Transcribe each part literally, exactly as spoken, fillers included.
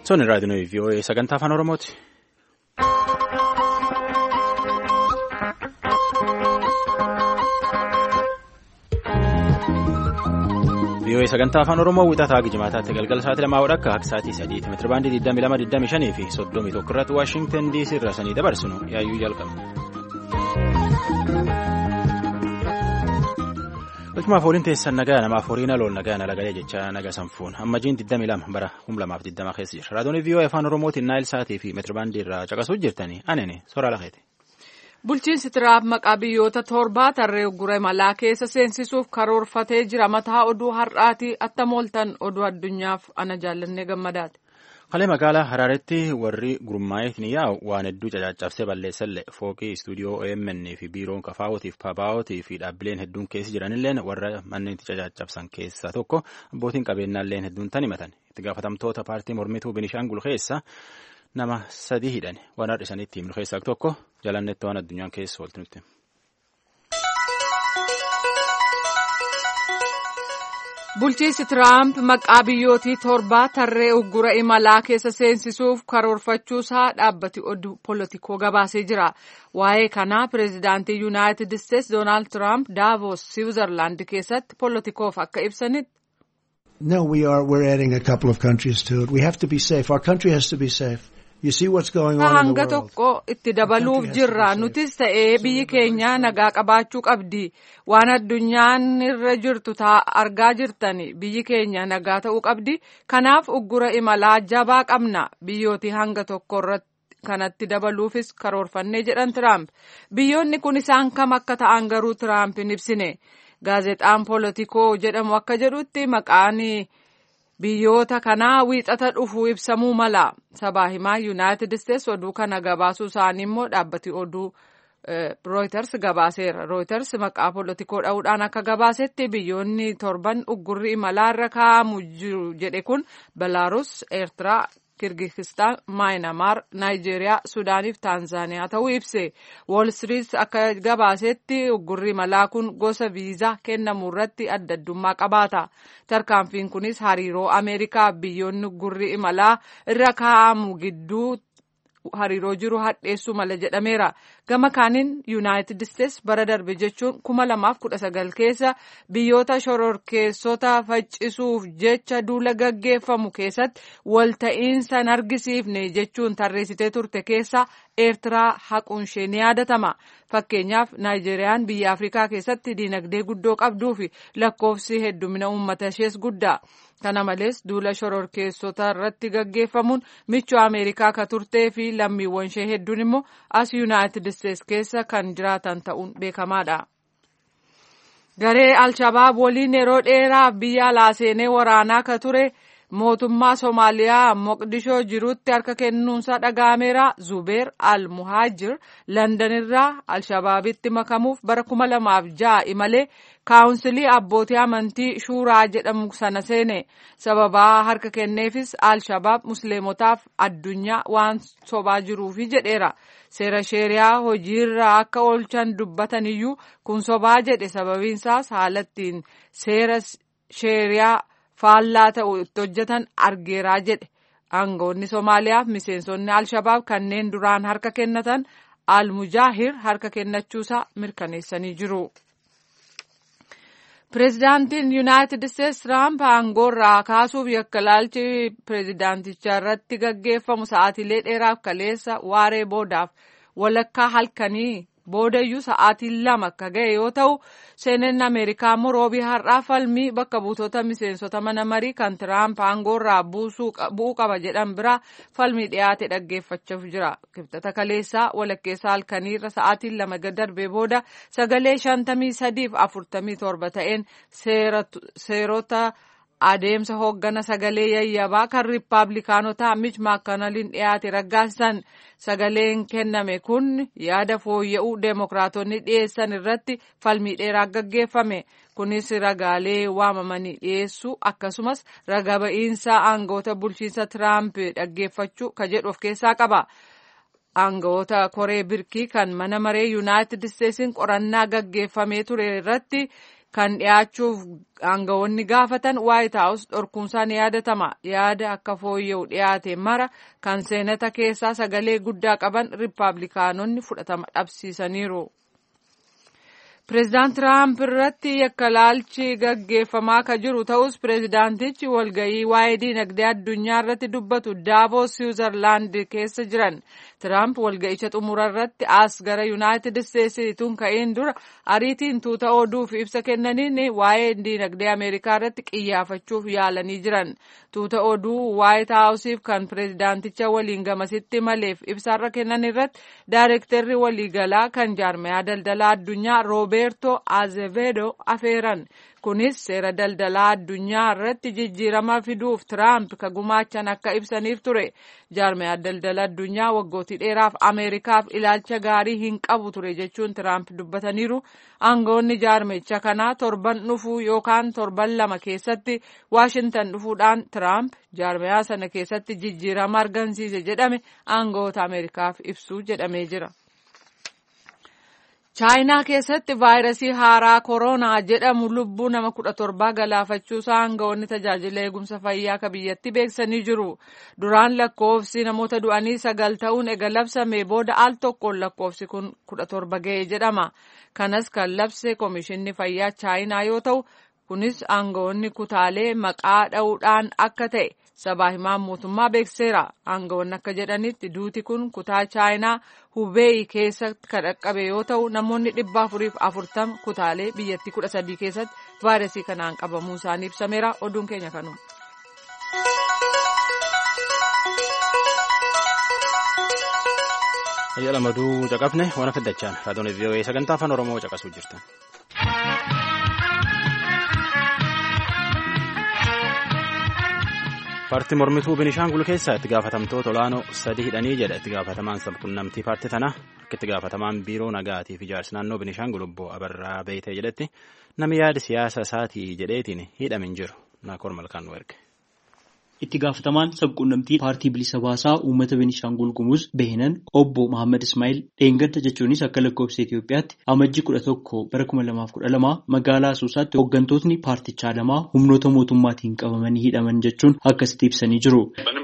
Sono raadiyoon V O A sagantaa afaan Oromooti. V O A sagantaa afaan Oromoo wixataa Gijimaataatti galgala sa'aatii lamaa akka akka sa'aatii sadiitti meetira baandii digdamii lama digdamii shanii fi soddomii tokko irratti Waashingtan D C irraa sanii dabarsinu yaayyuu jalqabna. Ultima fooliin teessan nagaa namaaf horiin alool nagaa nalagalee jecha naga sanfuun amma jiin digdamii lama bara kuma lamaaf digdama keessa jira. Raadiyoon V O A afaan Oromootiin Naayil Saatii fi meetira baandii irraa caqasuu jirtanii anene soraa lakeeti. Bulchiinsi Tiraamp maqaa biyyoota torbaa tarree guree malaa keessa seensisuuf karoorfatee jira. Mataa oduu har'aati attam ooltan oduu addunyaaf ana jaallannee gammadaati. Qalee magaalaa Haraaretti warri gurmaa'eetiin yaa'u waan hedduu cacaccabsee balleessalle fooqii istuudiyoo O M N fi biiroon kafaawootiif pabaawootii fi dhaabbileen hedduun keessa jiranilleen warra manneen cacaccabsan keessaa tokko abbootiin qabeenyaalleen hedduun tan himatan. Itti gaafatamtoota paartii mormituu Binishaangul keessa nama sadii hidhan waan har'isanitti himnu keessaa tokko jalannetti waan addunyaan keessa oolti nutti. Bulchiinsi Tiraamp maqaa biyyootii torbaa tarree uggura imalaa keessa seensisuuf karoorfachuusaa dhaabbati oduu polotikoo gabaasee jira. Waa'ee kanaa pireezidaantii Yuunaayitid Isteetsi Doonaald Tiraamp Daavos Siwiizerlaand keessatti polotikoof akka ibsanitti. No, we are we're adding a couple of countries to it. We have to be safe. Our country has to be safe. You see what's going on in the hanga world. tokko itti dabaluuf jirra. Nutis ta'ee biyyi keenya nagaa qabaachuu qabdi. Waan addunyaan irra jirtu argaa jirtani. Biyyi keenya nagaa ta'uu qabdi. Kanaaf uggura imalaa jabaa qabna. Biyyooti hanga tokko irratti kanatti dabaluufis karoorfannee jedhan Tiraamp. Biyyoonni kun isaan kam akka ta'an garuu Tiraamp hin ibsine. Gaazexaan Polotikoo jedhamu akka jedhutti maqaan biyyoota kanaa wiixata dhufu ibsamuu mala. Sabaa himaa Yuunaayitid Isteetsi oduu kana gabaasuu isaanii immoo dhaabbati oduu Reuters gabaaseera. Reuters maqaa Polotikoo dha'uudhaan akka gabaasetti biyyoonni torban uggurri imalaa irra kaa'amu jiru jedhe kun Belarus, Eertiraa, Kirgizistaan, Maayinamaar, Naayijeeriyaa, Suudaaniif Taanzaaniyaa ta'uu ibse. Wall Street akka gabaasetti uggurri imalaa kun gosa viizaa kennamu irratti adda addummaa qabaata. Tarkaanfiin kunis hariiroo Ameerikaa biyyoonni uggurri imalaa irra kaa'amu gidduu hariiroo jiru hadheessuu mala jedhameera. Gama kaaniin Yuunaayitid Isteetsi bara darbe jechuun kuma lamaaf kudha sagal keessa biyyoota shororkeessota faccisuuf jecha duula gaggeeffamu keessatti walta'iinsa hin argisiifne jechuun tarreessitee turte keessa Eertiraa haquun ishee ni yaadatama. Fakkeenyaaf Naayijeeriyaan biyya Afrikaa keessatti diinagdee guddoo qabduu fi lakkoofsi heddumina uummata ishees guddaa. Kana malees duula shororkeessota irratti gaggeeffamuun michuu Ameerikaa ka turtee fi lammiiwwan ishee hedduun immoo as Yuunaayitid Isteetsi keessa kan jiraatan ta'uun beekamaadha. Garee Alshabaab waliin yeroo dheeraaf biyya alaa seenee waraanaa ka ture mootummaa Somaaliyaa Moqdishoo jirutti harka kennuunsa dhaga'ameera. Zubeer al-Muhaajir Landan irraa Alshabaabitti makamuuf bara kuma lamaaf ja'a imalee kaawunsilii abbootii amantii Shuuraa jedhamu sana seene. Sababaa harka kenneefis Alshabaab musliimotaaf addunyaa waan sobaa jiruufi jedheera. Seera sheeriyaa hojiirra akka oolchan dubbatan iyyuu kun sobaa jedhe. Sababiinsaas haalattiin seera sheeriyaa faallaa ta'u itti hojjetan argeeraa jedhe. Aangoonni Somaaliyaaf miseensonni Alshabaab kanneen duraan harka kennatan Al-Mujaahir harka kennachuusaa mirkaneessanii jiru. Pireezidaantiin Yuunaayitid Isteetsi Tiraamp aangoorraa kaasuuf yakkalaalchi pireezidaantichaa irratti gaggeeffamu sa'aatiilee dheeraaf kaleessa waaree boodaaf walakkaa halkanii boodayyuu sa'aatii lama akka ga'e yoo ta'u seeneen Ameerikaa immoo roobii har'aa falmii bakka buutota miseensota mana marii kan Tiraamp aangoorraa bu'uu qaba jedhan biraa falmii dhiyaate dhaggeeffachuuf jira. Kibxata kaleessaa walakkeessa halkaniirra sa'aatiin lama darbee booda sagalee shantamii sadiif afurtamii torba ta'een seerota adeemsa hooggana sagalee yayyabaa kan riippaabilikaanotaa Mitch McConnelliin dhiyaate raggaasisan. Sagaleen kenname kun yaada fooyya'uu deemokiraatonni dhiyeessan irratti falmii dheeraa gaggeeffame. Kunis ragaalee waamamanii dhiyeessuu akkasumas raga ba'iinsa aangoota bulchiinsa Tiraamp dhaggeeffachuu ka jedhu of keessaa qaba. Aangoota koree birkii kan mana maree Yuunaayitid Isteetsiin qorannaa gaggeeffamee ture irratti kan dhiyaachuuf aangawoonni gaafatan White House dhorkuunsaan yaadatama. Yaada akka fooyya'u dhiyaate mara kan seenata keessaa sagalee guddaa qaban Riippaabilikaanonni fudhatama dhabsiisaniiru. Pireezidaant Tiraamp irratti yakka laalchi gaggeeffamaa kan jiru ta'us pireezidaantichi walga'ii waa'ee dinagdee addunyaa irratti dubbatu Daavoos Siwiizerlaand keessa jiran. Tiraamp walga'icha xumura irratti as gara Yuunaayitid Isteetsiin ka'een dura ariitiin tuuta oduuf ibsa kennaniin waa'ee dinagdee Ameerikaa irratti qiyyaafachuuf yaalanii jiran. Tuuta oduu Waayit Haawusiif kan pireezidaanticha waliin gamasitti maleef ibsaarra kennan irratti daayirektarri waliigalaa kan jaarmayaa daldalaa addunyaa Rooberto Azevedo afeeran. Kunis seera daldalaa addunyaa irratti jijjiirama fiduuf Tiraamp ka gumaachan akka ibsaniif ture. Jaarmayaa daldala addunyaa waggootii dheeraaf Ameerikaaf ilaalcha gaarii hin qabu ture jechuun Tiraamp dubbataniiru. Aangawoonni jaarmicha kanaa torban dhufuu yookaan torban lama keessatti Waashintan dhufuudhaan Tiraamp jaarmayaa sana keessatti jijjiirama argamsiise jedhame aangawoota Ameerikaaf ibsuu jedhamee jira. Chaayinaa keessatti vaayirasii haaraa koronaa jedhamu lubbuu nama kudha torbaa galaafachuusaa aangawoonni tajaajila eegumsa fayyaa ka biyyatti beeksanii jiru. Duraan lakkoofsi namoota du'anii sagal ta'uun ega labsame booda al tokkoon lakkoofsi kun kudha torba ga'e jedhama. Kanas kan labse Komishinni Fayyaa Chaayinaa yoo ta'u, kunis aangawoonni kutaalee maqaa dha'uudhaan akka ta'e sabaa himaan mootummaa beekseera. Aangawoonni akka jedhanitti duuti kun kutaa Chaayinaa Hubeey keessatti kan dhaqqabe yoo ta'u namoonni dhibba afuriif afurtama kutaalee biyyattii kudha sadii keessatti vaayirasii kanaan qabamuu isaanii ibsameera. Oduun keenya kanuma. Ayyaala maduu caqafne waan fiddachaan raadiyoon V O A sagantaa afaan Oromoo caqasuu jirtan. Paartii mormituu Binishaangul keessaa itti gaafatamtoota olaanoo sadii hidhanii jedha itti gaafatamaan sabquunnamtii paartii tanaa. Akka itti gaafatamaan biiroo nagaatii fi ijaarsa naannoo Binishaangul obbo Abarraa Beeytee jedhetti namni yaada siyaasa isaatii jedheetiin hidhame hin jiru. Naakoor Malkaan nu erge. Itti gaafatamaan sabquunnamtii paartii bilisa baasaa uummata Beenishaangul Gumuz Behinan obbo Muhammad Ismaa'il dheengadda jechuunis akka lakkoofsa Itoophiyaatti amajjii kudha tokko bara kuma lamaaf kudha lama magaalaa Asoosaatti hooggantootni paartichaa lamaa humnoota mootummaatiin qabamanii hidhaman jechuun akkasitti ibsanii jiru.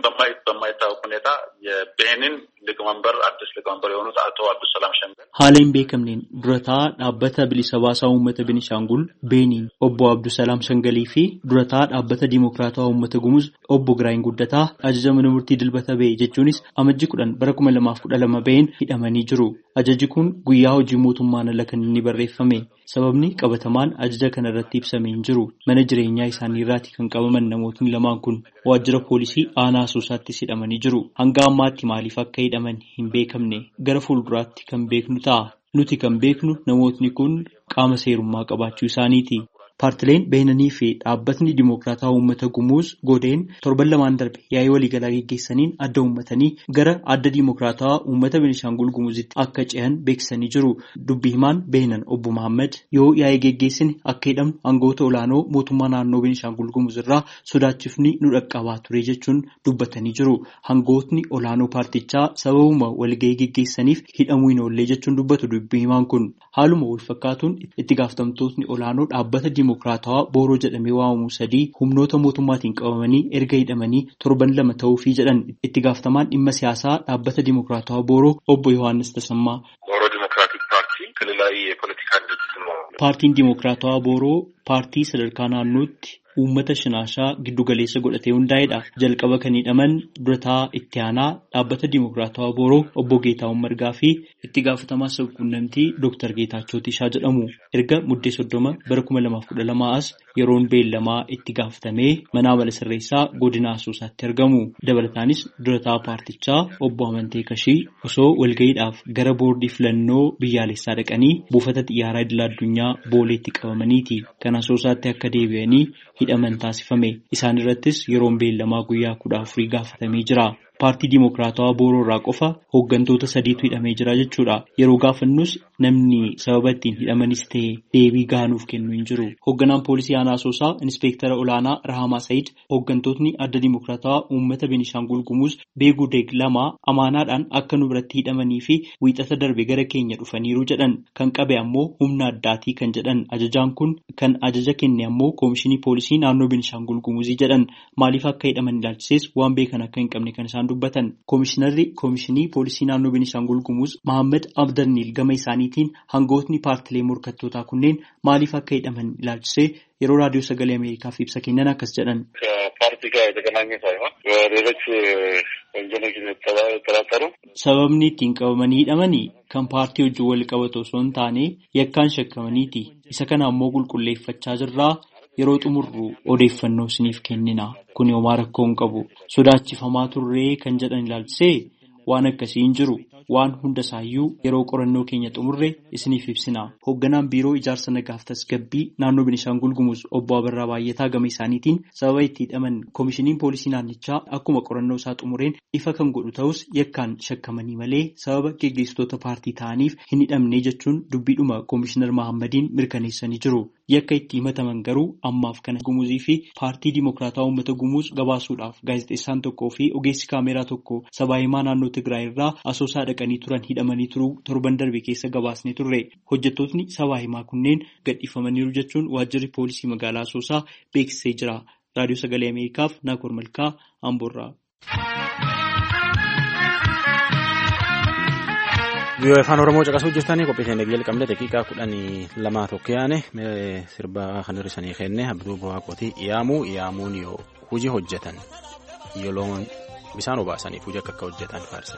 Haala hin beekamneen durataa dhaabbata bilisa baasaa uummata Beenishaangul Beeniin obbo Abdusalaam Shangalii fi durataa dhaabbata Dimookiraatawaa uummata Gumuz obbo Giraayin Guddataa ajaja mana murtii dilbata ba'e jechuunis amajjii kudhan bara kuma lamaaf kudha lama ba'een hidhamanii jiru. Ajajji kun guyyaa hojii mootummaan ala kan inni barreeffame. Sababni qabatamaan ajaja kana irratti ibsame hin jiru. Mana jireenyaa isaanii irraati kan qabaman namootni lamaan kun waajjira poolisii aanaa Asoosaatti hidhamanii jiru. Hanga ammaatti maaliif akka hidhaman hin beekamne gara fuulduraatti kan beeknu ta'a. Nuti kan beeknu namootni kun qaama seerummaa qabaachuu isaaniiti. Paartileen Beenanii fi dhaabbatni Dimookiraatawaa uummata Gumuz Godeen torban lamaan darbe yaa'ii waliigalaa geggeessaniin adda uummatanii gara adda Dimookiraatawaa uummata Beenishaangul Gumuzitti akka ce'an beeksisanii jiru. Dubbii himaan Beenan obbo Muhammad yoo yaa'ii geggeessine akka hidhamnu aangawoota olaanoo mootummaa naannoo Beenishaangul Gumuz irraa sodaachifni nu dhaqqabaa ture jechuun dubbatanii jiru. Aangawootni olaanoo paartichaa sababuma walga'ii geggeessaniif hidhamuu hin oollee jechuun dubbatu dubbii himaan kun. Haaluma wal fakkaatuun itti gaafatamtootni olaanoo dhaabbata Dimookiraatawaa Booroo jedhamee waamamu sadii humnoota mootummaatiin qabamanii erga hidhamanii torban lama ta'uufii jedhan itti gaafatamaan dhimma siyaasaa dhaabbata Dimookiraatawaa Booroo obbo Yohaannis Tasammaa. Paartiin Dimookiraatawaa Booroo paartii sadarkaa naannootti uummata shinaashaa giddu galeessa godhatee hundaa'edha. Jalqaba kan hidhaman durataa itti aanaa dhaabbata Dimookiraatawaa Booroo obbo Geetaawwan Margaa fi itti gaafatamaa sabquunnamtii Dooktar Geetaachoo Tishaa jedhamu. Erga muddee soddoma bara kuma lamaaf kudha lamaa as yeroon beellamaa itti gaafatamee mana amala sirreessaa godina Asoosaatti argamu. Dabalataanis durataa paartichaa obbo Amantee Kashii osoo walga'iidhaaf gara boordii filannoo biyyaalessaa dhaqanii buufata xiyyaaraa idil addunyaa Booleetti qabamaniiti. Kan Asoosaatti akka deebi'anii hidhaman taasifame. Isaan irrattis yeroon beellamaa guyyaa kudha afurii gaafatamee jira. paartii Dimookiraatawaa Booroorraa qofa hooggantoota sadiitu hidhamee jira jechuudha. Yeroo gaafannus namni sababa ittiin hidhamanis ta'e deebii gaanuuf kennu hin jiru. Hoogganaan poolisii aanaa Asoosaa Inspektara Olaanaa Rahamaa Said hooggantootni adda Dimookiraatawaa uummata Beenishaangul Gumuz beeguu deeg lama amaanaadhaan akka nu biratti hidhamanii fi wiixata darbe gara keenya dhufaniiru jedhan. Kan qabe ammoo humna addaatii kan jedhan ajajaan kun kan ajaja kenne ammoo koomishinii poolisii naannoo Beenishaangul Gumuzii jedhan. Maaliif akka hidhaman ilaalchises waan beekan akka hin qabne kan isaan dubbatan. Koomishinarri koomishinii poolisii naannoo Beenishaangul Gumuz Mahammad Abdarniil gama isaaniitiin hangootni paartilee morkattootaa kunneen maaliif akka hidhaman ilaalchisee yeroo raadiyoo sagalee Ameerikaaf ibsa kennan akkas jedhan. Sababni ittiin qabamanii hidhamanii kan paartii wajjin wal qabatu osoo hin taane yakkaan shakkamaniiti. Isa kana ammoo qulqulleeffachaa jirraa. Yeroo xumurru odeeffannoo isiniif kennina. Kun homaa rakkoo hin qabu. Sodaachifamaa turree kan jedhan ilaalchisee waan akkasii hin jiru. Waan hunda isaayyuu yeroo qorannoo keenya xumurre isiniif ibsina. Hoogganaan biiroo ijaarsa nagaaf tasgabbii naannoo Beenishaangul Gumuz obbo Abarraa Baay'ataa gama isaaniitiin sababa itti hidhaman koomishiniin poolisii naannichaa akkuma qorannoo isaa xumureen ifa kan godhu ta'us yakkaan shakkamanii malee sababa geggeessitoota paartii ta'aniif hin hidhamne jechuun dubbiidhuma koomishinar Mahammadiin mirkaneessanii jiru. Yakka itti himataman garuu ammaaf kana Gumuzii fi paartii Dimookiraatawaa Uummata Gumuz gabaasuudhaaf gaazexeessaan tokkoo fi ogeessi kaameraa tokko sabaa himaa naannoo Tigraay irraa Asoosaa dhaqanii turan hidhamanii turuu torban darbe keessa gabaasnee turre. Hojjettootni sabaa himaa kunneen gadhiifamaniiru jechuun waajjirri poolisii magaalaa Asoosaa beeksisee jira. Raadiyoo Sagalee Ameerikaaf Naakoor Malkaa Amboorraa. Biyya afaan Oromoo caqasuu jirtanii qophii keenya jalqabne daqiiqaa kudhanii lamaa tokko yaane sirba kan hir'isanii kenne Abduu Bawaaqootii yaamuu yaamuun yoo hojii hojjetan yoo loon bisaan obaasaniif hojii akka akka hojjetan faarsan.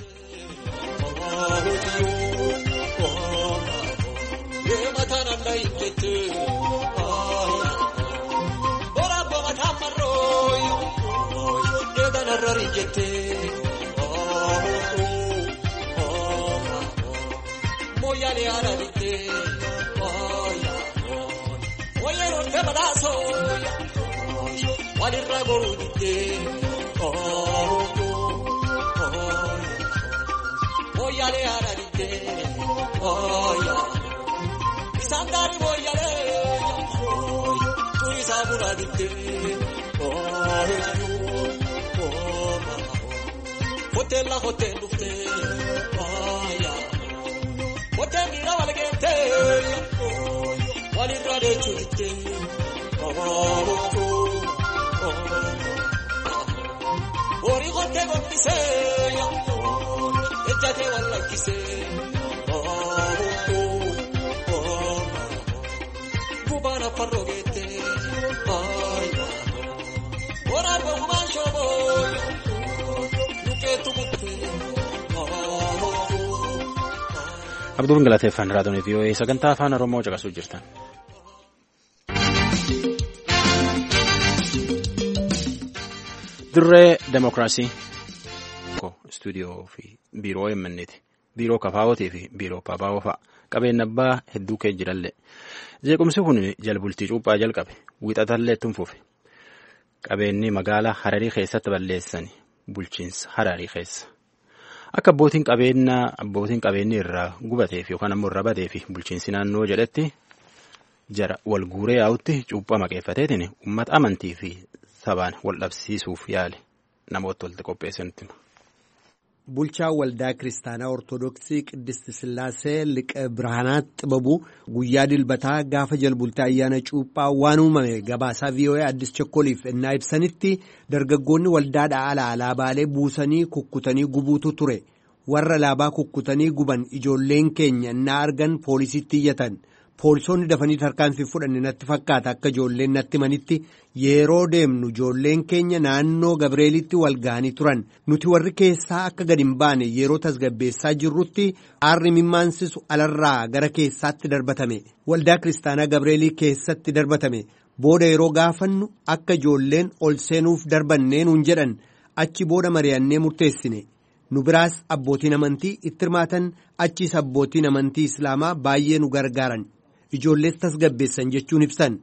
Yale arabite, oya, oya ronde badaso, wali ragorudite, oya, oya le arabite, oya, sandari boyale, oya, turi saburadite, oya, oya, hotel la hotel ufte, oya. Mira valgente, wali rade churite, ori gote gombise, echate wala kise, kubana parrogete, ora bohuman shobo, nuke tumute. Abduun galateeffan raadiyoo V O A sagantaa afaan Oromoo caqasuu jirtan. Dirree Demokiraasii Istuudiyoo fi Biiroo O M N'ti. Biiroo Kafaawwatii fi Biiroo Paapaawoo fa'a. Qabeenya abbaa hedduu kee jiralle. Jeequmsi kun jalbultii cuuphaa jalqabe. Wiixatallee tunfufe. Qabeenyi magaalaa Hararii keessatti balleessani. Bulchiinsa Hararii keessa. Akka abbootiin qabeenyaa abbootiin qabeenyi irraa gubateef yookaan ammoo irraa bateef bulchiinsi naannoo jedhetti jara wal guuree yaa'utti cuuphaa maqeeffateetiin uummata amantii fi sabaan wal dhabsiisuuf yaale namoota walitti qopheessanitti. Bulchaa waldaa Kiristaanaa Ortoodooksii Qiddist Sillaasee Liqa Birhaanaat Xibabu guyyaa dilbataa gaafa jalbultii ayyaana cuuphaa waan uumame gabaasaa V O A Addis Chokkoliif ennaa ibsanitti dargaggoonni waldaadhaa ala alaabaalee buusanii kukkutanii gubuutu ture. Warra alaabaa kukkutanii guban ijoolleen keenya ennaa argan poolisiitti iyyatan. Poolisoonni dafanii tarkaanfii fudhanne natti fakkaata akka ijoolleen natti manitti yeroo deemnu ijoolleen keenya naannoo Gabreelitti wal ga'anii turan. Nuti warri keessaa akka gadi hin baane yeroo tasgabbeessaa jirrutti aarri mimmaansisu alarraa gara keessaatti darbatame. Waldaa Kiristaanaa Gabreelii keessatti darbatame. Booda yeroo gaafannu akka ijoolleen ol seenuuf darbannee nuun jedhan achi booda mari'annee murteessine. Nu biraas abbootiin amantii itti hirmaatan achiis abbootiin amantii Islaamaa baay'ee nu gargaaran. Ijoollees tasgabbeessan jechuun ibsan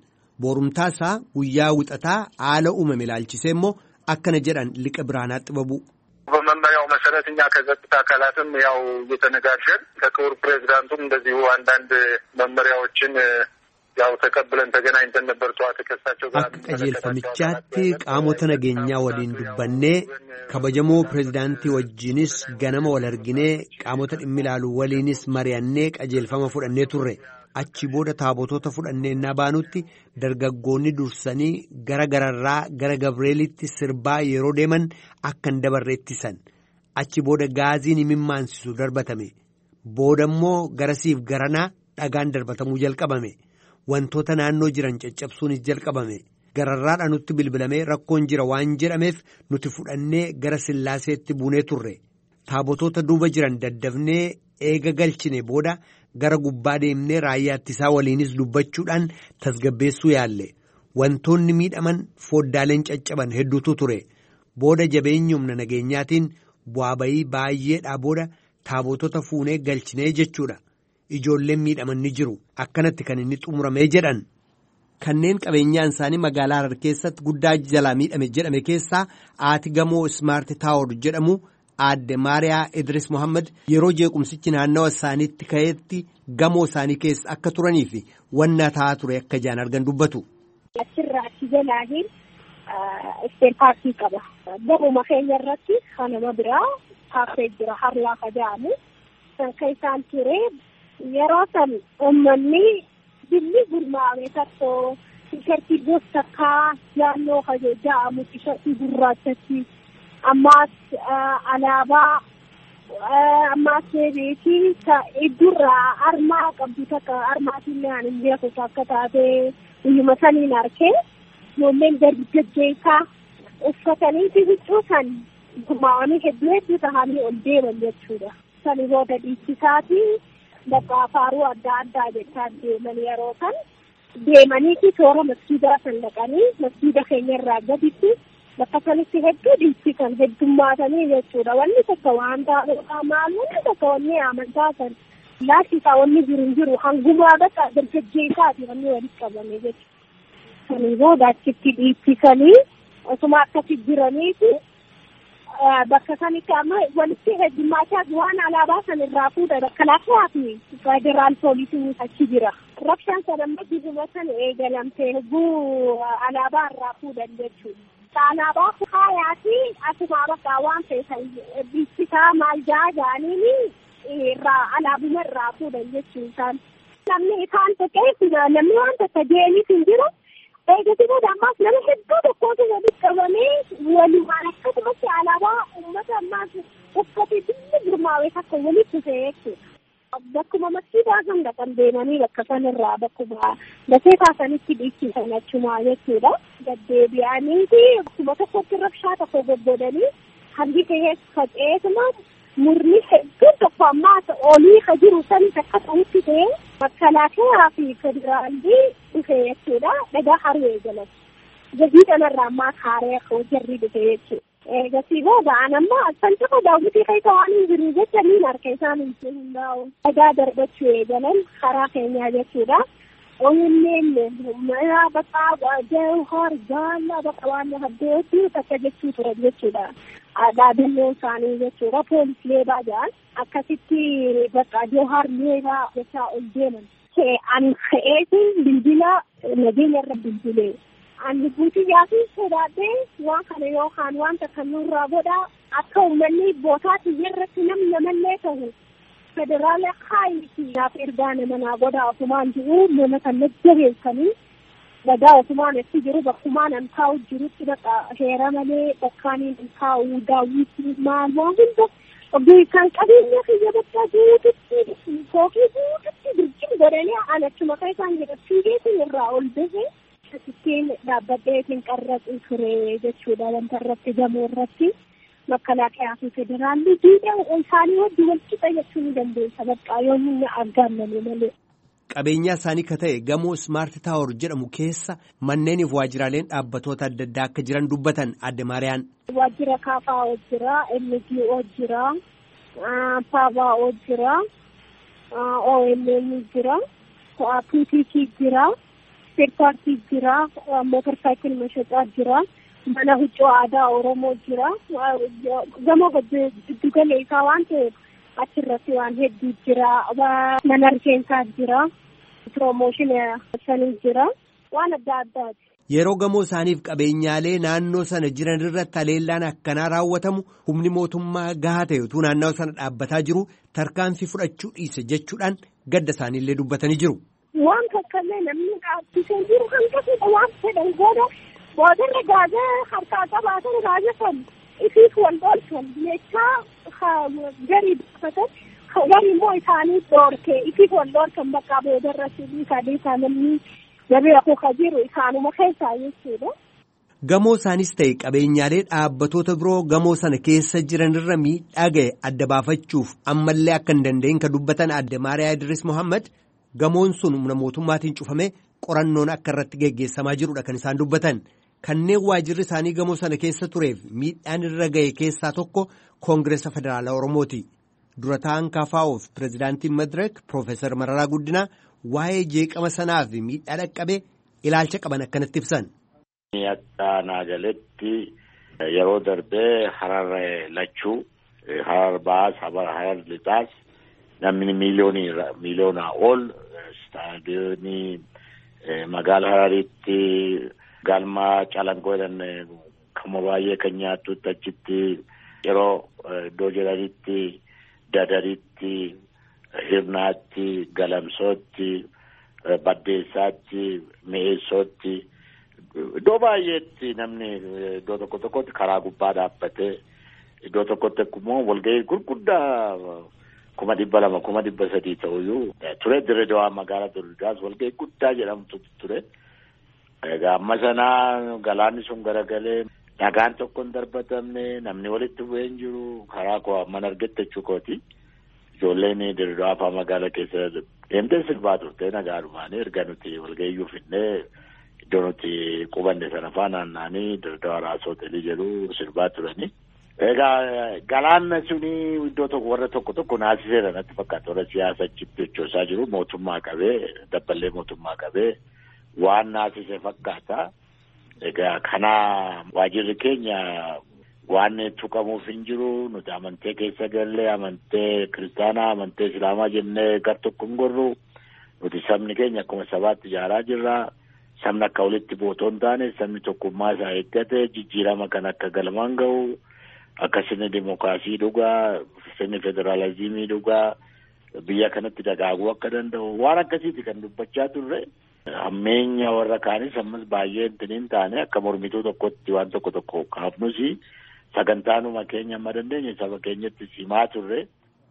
boorumtaasaa guyyaa wixataa haala uumame ilaalchisee immoo akkana jedhan Liqa Birhaanaat Xibabu. በመመሪያው መሰረት እኛ ከጸጥታ አካላትም ያው እየተነጋገርን ከክቡር ፕሬዝዳንቱም እንደዚሁ አንዳንድ መመሪያዎችን ያው ተቀብለን ተገናኝተን ነበር። ጧት ከሳቸው ጋር qajeelfamichaatti qaamota nageenyaa waliin dubbannee kabajamoo pireezidaantii wajjinis ganama wal arginee qaamota dhimmi ilaalu waliinis mari'annee qajeelfama fudhannee turre. Achi booda taabotota fudhannee na baanutti dargaggoonni dursanii gara gararraa gara Gabreelitti sirbaa yeroo deeman akka hin dabarreettisan. Achi booda gaaziin imimmaansisu darbatame. Booda immoo garasiif garanaa dhagaan darbatamuu jalqabame. Wantoota naannoo jiran caccabsuunis jalqabame. Gararraadha nutti bilbilamee rakkoon jira waan jedhameef nuti fudhannee gara Sillaaseetti buunee turre. Taabotota duuba jiran daddafnee eega galchine booda gara gubbaa deemnee raayyaa ittisaa waliinis dubbachuudhaan tasgabbeessuu yaalle. Wantoonni miidhaman foddaaleen caccaban hedduutu ture. Booda jabeenyumna nageenyaatiin bu'aa bayii baay'eedhaa booda taabotota fuunee galchinee jechuudha. Ijoolleen miidhaman ni jiru. Akkanatti kan inni xumuramee jedhan. Kanneen qabeenyaan isaanii magaalaa Harar keessatti guddaa jalaa miidhame jedhame keessaa haati gamoo Ismaart Taawor jedhamu aadde Maariyaa Idris Mohaammed yeroo jeequmsichi naannawa isaaniitti ka'eetti gamoo isaanii keessa akka turanii fi wanna ta'aa ture akka jaan argan dubbatu. Achirraa achi jalaatiin ispeer paartii qaba. Gamuma keenya irratti kanama biraa taaffee jira harlaa jedhamu. Kan isaan ture yeroo san uummanni billi gurmaa'ame tokko tishertii gosa kaa naannoo jedhamu tishertii gurraachatti ammaas alaabaa ammaas beekii iddurraa armaa qabdu takka armaatiin hin beeku akka taate guyyuma saniin arkee ijoolleen dargaggeessaa uffatanii huccuu san gurmaa'anii hedduu hedduu tahanii ol deeman jechuudha. Sani booda dhiichisaati bakka faaruu adda addaa jechaa deeman yeroo kan deemanii toora masjiidaa san dhaqanii masjiida keenya irraa gaditti bakka sanitti hedduu dhiichisan heddummaatanii jechuudha. Wanni tokko waan taa'uudha maal wanni tokko wanni amantaa san laaffisaa wanni jiru hin jiru hangumaa bakka dargaggeessaati wanni walitti qabame jechuudha. Sani booda achitti dhiichisanii osuma akkasi jiraniiti bakka sanitti amma walitti heddummaachaa waan alaabaa san irraa fuudha bakka laaffaa fi federaal poolisiin achi jira. Rabshaan san amma dibuma san eegalamtee hedduu alaabaa irraa fuudhan jechuudha. Alaabaa faayaa fi asuma bakka waan feesan dhiichisaa maal jaa'anii irraa alaabuma irraa fuudhan jechuudha. Namni isaan tokkeef namni waan tokko deemis hin jiru. Eegatti booda ammaas nama hedduu tokkootu walitti qabamee walumaan akkasumatti alaabaa uummata ammaas uffate billi gurmaa'ee akka walitti dhufee jechuudha. Bakkuma masjiidaa kan dhaqan deemanii bakka sanarraa bakkuma dafee kaasanitti dhiichisan achumaa jechuudha. Gaddeebi'anii fi bakkuma tokkotti rabshaa tokko goggodanii hangi ta'ee faca'eetuma murni hedduun tokko ammaas olii ka jiru sanis akka ta'utti ta'ee makalaakaa fi federaalii dhufee jechuudha. Dhagaa haruu eegalan. Gazii kanarraa ammaa kaaree hojjarri dhufee jechuudha. Eegasii booda anammaa san tokko daawwitii keessa waan hin jiru jecha niin harka isaan hin hundaa'u. Dhagaa darbachuu eegalan karaa keenyaa jechuudha. Onneen mana bakka jawhar gaala bakka waan haddeetti takka jechuu ture jechuudha. Dhaabannoo isaanii jechuudha. Poolisii baajaan akkasitti bakka jawhar leebaa jechaa ol deeman. Ani ka'eetiin bilbila nageenya irra bilbilee. Ani buutii yaasii sodaadhee waan kana yookaan wanta kan nurraa godhaa akka uummanni bootaatti irratti namni namallee ta'u federaala kaayiti naaf ergaa nama naa godhaa ofumaan jiru nama kan najjabeessanii dhagaa ofumaan itti jiru bakkumaan an taa'u jirutti bakka heera malee bakkaaniin an taa'u daawwitii maal waan hunda oggii kan qabeenya kiyya bakka guututti fookii guututti birjin godhanii an achuma kan isaan jedhachuu geessin irraa ol bahee Asitiin dhaabbateetiin qarraxuu ture jechuudha wanta irratti gamoo irratti makalaakaa fi federaalli diida isaanii wajji wal qixa jechuu ni dandeessa bakka yoonni argamanii malee. Qabeenyaa isaanii ka ta'e gamoo Ismaart Taawor jedhamu keessa manneeniif waajjiraaleen dhaabbatoota adda addaa akka jiran dubbatan Aadde Maariyaan. Waajjira kaafaa jira, M G O jira, Paavaa O jira, O M N jira, P T C jira. Paartii jira, mootor saayikil mashataa jira, mana huccuu aadaa Oromoo jira. Gamoo giddu galeessaa waan ta'eef achirratti waan hedduu jira. Mana rifeensaa jira. Promooshinii sanii jira. Waan adda addaati. Yeroo gamoo isaaniif qabeenyaalee naannoo sana jiran irratti haleellaan akkanaa raawwatamu humni mootummaa gahaa ta'e utuu naannoo sana dhaabbataa jiru tarkaanfii fudhachuu dhiise jechuudhaan gadda isaaniillee dubbatanii jiru. Waan kakkallee namni dhaabbisee jiru hanqisuudha waan fedhan gooda boodarra gaazaa harkaa qabaatan gaazaa san ifiif wal oolchan meeshaa garii dubbatan garii immoo isaanii dhoorke ifiif wal oolchan bakka boodarra sadii isaanii Gabii akka jiru isaanuma keessaa jechuudha. Gamoo isaanis ta'e qabeenyaalee dhaabbatoota biroo gamoo sana keessa jiran irra miidhaa ga'e adda baafachuuf ammallee akka hin danda'in kan dubbatan adde Maariyaa Idris Mohaammed gamoon sun humna mootummaatiin cufamee qorannoon akka irratti geggeessamaa jirudha kan isaan dubbatan. Kanneen waajirri isaanii gamoo sana keessa tureef miidhaan irra ga'e keessaa tokko Koongireesa Federaalaa Oromooti. Dura ta'an Kaafaa'oof Pireezidaantiin Madireek Piroofeesar Mararaa Guddinaa waa'ee jeeqama sanaa fi miidhaa dhaqqabee ilaalcha qaban akkanatti ibsan. Akka naagaletti yeroo darbee harar lachuu harar baas harar lixaas namni miiliyoonii miiliyoonaa ol istaadiyoonii magaala hararitti galma calangoo jedhan kama baay'ee kan nyaattutti achitti yeroo iddoo jedhanitti dadaritti. Hirnaatti, galamsootti, baddeessaatti, mi'eessootti iddoo baay'eetti namni iddoo tokko tokkotti karaa gubbaa dhaabbatee iddoo tokkotti immoo walga'ii gurguddaa kuma dhibba lama kuma dhibba sadii ta'uyyuu ture Dirreedawaa magaalaa Dirreedawaas walga'ii guddaa jedhamtu ture. Egaa amma sanaa galaanni sun garagalee dhagaan tokko hin darbatamne namni walitti bu'ee hin jiru karaa koo amman argette jechuukooti. Ijoolleen Dirreedawaa fa'aa magaalaa keessa deemtee sirbaa turte nagaadhumaan erga nuti walga'iyyuu finnee iddoo nuti qubanne sana fa'aa naanna'anii Dirreedawaa Raas Hoteelii jedhu sirbaa turani. Egaa galaanni suni iddoo tokko warra tokko tokko naasiseera natti fakkaata warra siyaasa achitti hojjechaa jiru mootummaa qabee dabballee mootummaa qabee waan naasise fakkaata. Egaa kana waajirri keenya. Waan tuqamuuf hin jiru nuti amantee keessa gallee amantee kiristaanaa amantee islaamaa jennee gar tokko hin gorru nuti sabni keenya akkuma sabaatti ijaaraa jirra sabni akka walitti bootoo hin taane sabni tokkummaa isaa eeggate jijjiirama kan akka galmaan ga'u akka sirni dimookiraasii dhugaa sirni federaalizimii dhugaa biyya kanatti dagaaguu akka danda'u waan akkasiiti kan dubbachaa turre hammeenya warra kaanis ammas baay'ee hin taane akka mormituu tokkotti waan tokko tokko kaafnusi. Sagantaanuma keenya amma dandeenye saba keenyatti simaa turre.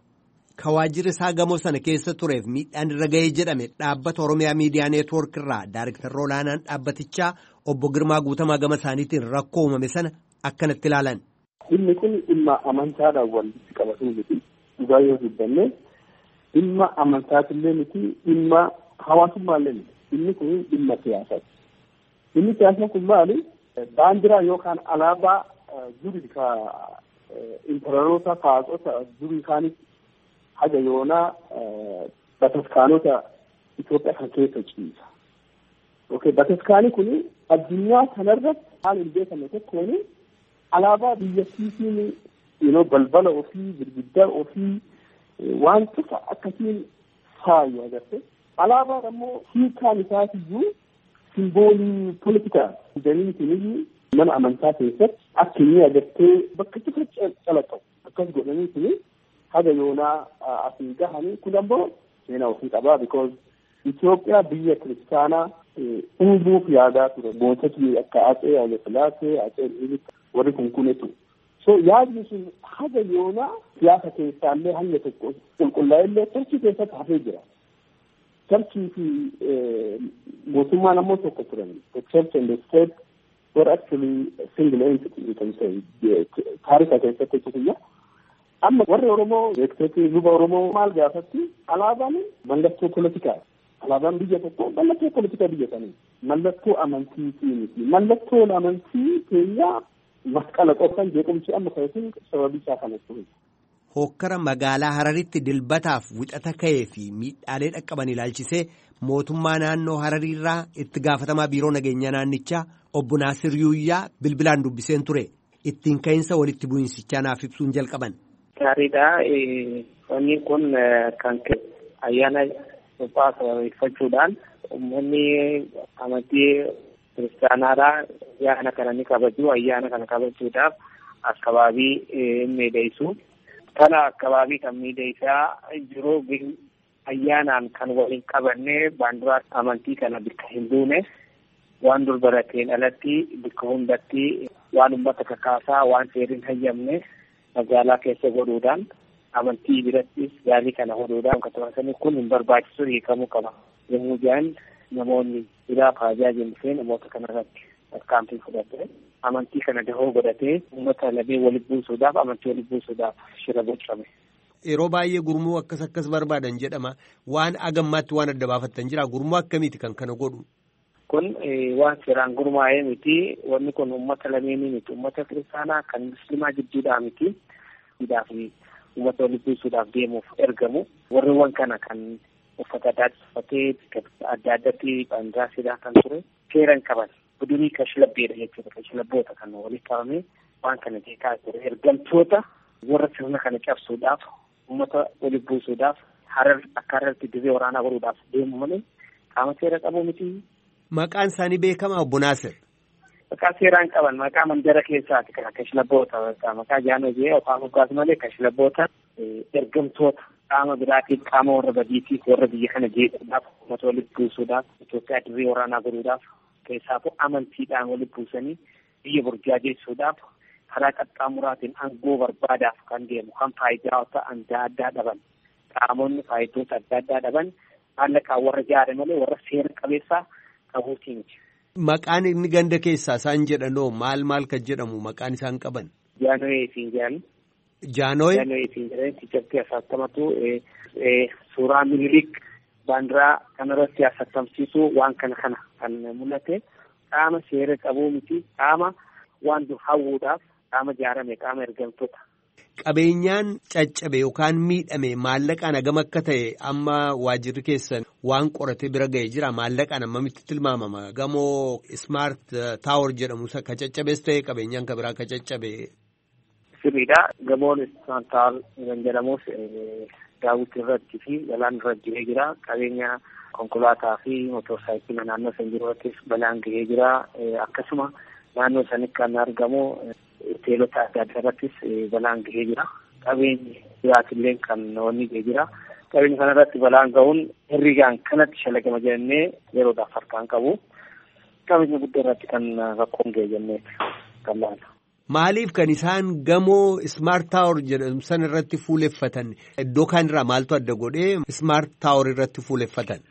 Ka waajjirri isaa gamoo sana keessa tureef miidhaan irra ga'ee jedhame dhaabbata Oromiyaa Miidiyaa Neetwoork irraa Daayiriktarri olaanaan dhaabbatichaa obbo Girmaa Guutamaa gama isaaniitiin rakkoo uumame sana akkanatti ilaalan. Dhimmi kun dhimma amantaadhaan walitti qabatu miti. Dhugaa yoo dubbanne dhimma amantaatillee miti dhimma hawaasummaallee miti. Dhimmi kun dhimma siyaasaati. Dhimmi siyaasaa kun maali? Baandiraa yookaan alaabaa. Durii ka imperaroota kaasota durii kaanitti haga yoonaa bataskaanota Itoophiyaa kan keessa ciisa. Okay, bataskaanii kun addunyaa kanarratti haala hin beekamne tokkoon alaabaa biyyattiitiin yeroo balbala ofii girgiddaa ofii waan cufa akkasiin faayu agarte. Alaabaan ammoo hiikaan isaatiyyuu simboolii poolitikaa jedhaniitiin mana amantaa keessatti akka inni agartee bakka cufa calaqqabu akkas godhanii tuni haga yoonaa asii gahanii kun ammoo seenaa ofii qabaa because Itoophiyaa biyya kiristaanaa uumuuf yaadaa ture moototni akka Atsee Haile Sillaasee Atsee Minilik warri kun kunetu so yaadni sun haga yoonaa siyaasa keessaallee hanga tokko qulqullaa'ellee tarchii keessatti hafee jira. Tarchii fi mootummaan ammoo tokko turan the church and the state were actually single entity you can say taarika keessatti jechuudha. Amma warri Oromoo beektooti luba Oromoo maal gaafatti alaabaan mallattoo poolitikaa alaabaan biyya tokko mallattoo poolitikaa biyya sanii mallattoo amantiitii miti mallattoon amantii keenya masqala qofaan jeequmsi amma kayyatuun sababii isaa kanatti hokkara magaalaa Hararitti dilbataaf wixata ka'ee fi miidhaalee dhaqqaban ilaalchisee mootummaa naannoo Harariirraa itti gaafatamaa biiroo nageenyaa naannichaa obbo Naasir Yuuyyaa bilbilaan dubbiseen ture. Ittiin ka'iinsa walitti bu'insichaa naaf ibsuun jalqaban. Gaariidha. Wanni kun kan ayyaana suphaa sababeeffachuudhaan uummanni amantii kiristaanaadhaa ayyaana kana ni kabaju. Ayyaana kana kabajuudhaaf akkabaabii miidhagsu. Kana akkabaabii kan miidhagsaa jiru ayyaanaan kan waliin qabannee baandiraa amantii kana bakka hin buune waan dur barateen alatti bakka hundatti waan uummata kakaasaa waan seeriin hayyamne magaalaa keessa godhuudhaan amantii birattis gaalii kana godhuudhaan akkasumas kun hin barbaachisu hiikamuu qaba. Yommuu jedhan namoonni biraa faajaa jennee namoota kanarratti tarkaanfii fudhatee amantii kana dahoo godhatee uummata lamee walitti buusuudhaaf amantii walitti buusuudhaaf shira bocame. Yeroo baay'ee gurmuu akkas akkas barbaadan jedhama. Waan agammaatti waan adda baafattan jira. Gurmuu akkamiiti kan kana godhu? Kun waan seeraan gurmaa'ee miti. Wanni kun uummata lameenii miti. Uummata kiristaanaa kan musliimaa jidduudhaa miti. Fi uummata walitti buusuudhaaf deemuuf ergamu. Warreewwan kana kan uffata adda uffatee adda addatti baandiraa sidaa kan ture seeran qaban. Budunii kashlabbeedha jechuudha. Kashlabboota kan walitti qabamee waan kana jeeqaa ture. Ergamtoota warra sirna kana cabsuudhaaf uummata walitti buusuudhaaf harar akka hararti dirree waraanaa godhuudhaaf deemu malee qaama seera qabu miti. Maqaan isaanii beekamaa obbo Naasir? Maqaa seeraan qaban maqaa mandara keessaati kan kashlabboota maqaa jaanoo jee afaan moggaas malee kashlabboota ergamtoota qaama biraatiin qaama warra badiitiif warra biyya kana jeequudhaaf uummata walitti buusuudhaaf Itoophiyaa dirree waraanaa godhuudhaaf keessaafuu amantiidhaan walitti buusanii biyya burjaajessuudhaaf karaa qaxxaamuraatiin aangoo barbaadaaf kan deemu kan faayidaa adda addaa dhaban qaamonni faayidoota adda addaa dhaban maallaqaan warra jaare malee warra seera qabeessaa qabuutii miti. Maqaan inni ganda keessaa isaan jedhanoo maal maal kan jedhamu maqaan isaan qaban? Jaanoyee siin jedhan. Jaanoyee? Jaanoyee siin jedhan tichatti asattamatu suuraa Minilik baandiraa kanarratti asattamsiisuu waan kana kana kan mul'ate qaama seera qabuu miti qaama waan dur hawwuudhaaf qaama jaarame qaama ergamtoota. Qabeenyaan caccabe yookaan miidhame maallaqaan hagam akka ta'e amma waajirri keessan waan qorate bira ga'ee jira. Maallaqaan ammamitti tilmaamama? Gamoo Smart Tower jedhamu ka caccabees ta'e qabeenyaan ka biraa ka caccabe. Sirriidha. Gamoon Smart Tower kan jedhamus daawwitii irratti fi balaan irra gahee jira. Qabeenya konkolaataa fi motorsaayikilii naannoo san jiru irrattis balaan gahee jira. Akkasuma naannoo sanitti kan argamu hoteelota adda addaa irrattis balaan gahee jira. Qabeenyi biraatillee kan wanni gahee jira. Qabeenya kanarratti balaan gahuun herrigaan kanatti shalagama jennee yeroodhaaf harkaan qabu. Qabeenya guddaa irratti kan rakkoon gahee jennee kan laala. Maaliif kan isaan gamoo Smart Tower jedhamu san irratti fuuleffatan? Iddoo kaanirraa maaltu adda godhee Smart Tower irratti fuuleffatan?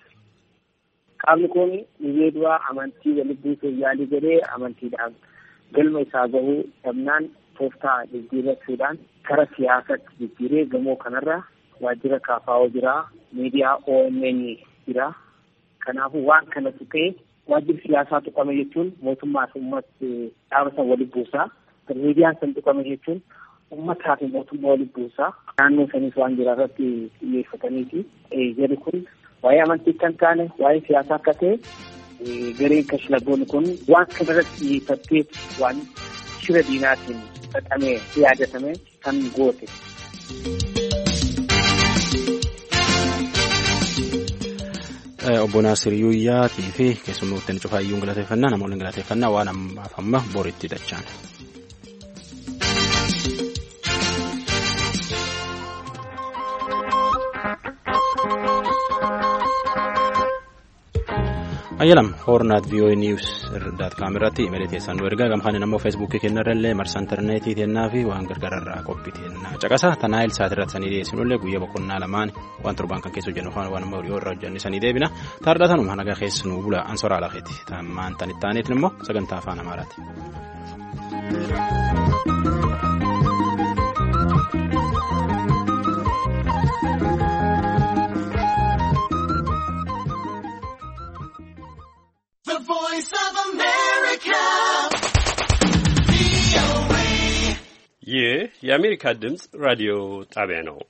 Qaamni kun biyya duraa amantii walitti buusuuf yaalii godhee amantiidhaan galma isaa gahuu dhabnaan tooftaa jijjiirrachuudhaan kara siyaasatti jijjiiree gamoo kanarra waajjira kaafaa'oo jira, miidiyaa O M N jira. Kanaafuu waan kanatti ta'e waajjirri siyaasaa tuqame jechuun mootummaa fi uummata dhaaba san walitti buusaa. Miidiyaan san tuqame jechuun uummataa fi mootummaa walitti buusaa. Naannoo sanis waan jira irratti xiyyeeffataniiti. Jedhu kun waa'ee amantii kan taane waa'ee siyaasaa akka ta'e gareen kashlabboonni kun waan kana irratti xiyyeeffattee waan shira diinaatiin xaxamee yaadatame kan goote. Obbo Naasir Yuuyyaatii fi keessummootni cufaayyuun galateeffannaa namoonni galateeffannaa waan ammaaf amma boritti dachaan. Ayyalam hornaat vii'oo'ee niiws daat kaam irratti imeeli teessan nu ergaa gamhaan ammoo feesbuukii kennarrallee marsa intarneetii teennaa fi waan gargaararraa qophii teennaa caqasa tanaayil saat irratti sanii dhiyeessinullee guyyaa boqonnaa lamaan waan torbaan kan keessa hojjennu waan ammoo dhiyoo irra hojjennu sanii deebina taardhatanuma nagaa keessa nu bula ansoraa laafeeti tamaan tanittaaneetiin immoo sagantaa afaan amaaraati. ይህ የአሜሪካ ድምፅ ራዲዮ ጣቢያ ነው።